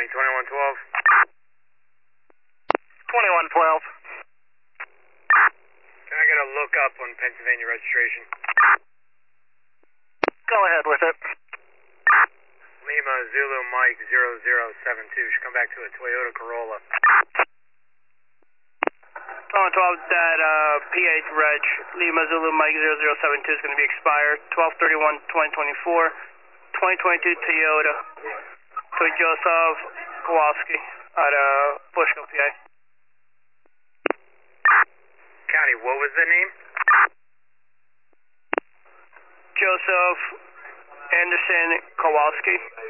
County, 2112. 2112. Can I get a lookup on Pennsylvania registration? Go ahead with it. Lima Zulu Mike 0072. Should come back to a Toyota Corolla. 2112, that PH Reg, Lima Zulu Mike 0072 is going to be expired 12/31/2024. 2022 Toyota. To Joseph Kowalski at Bushville, PA. County, what was the name? Joseph Anderson Kowalski.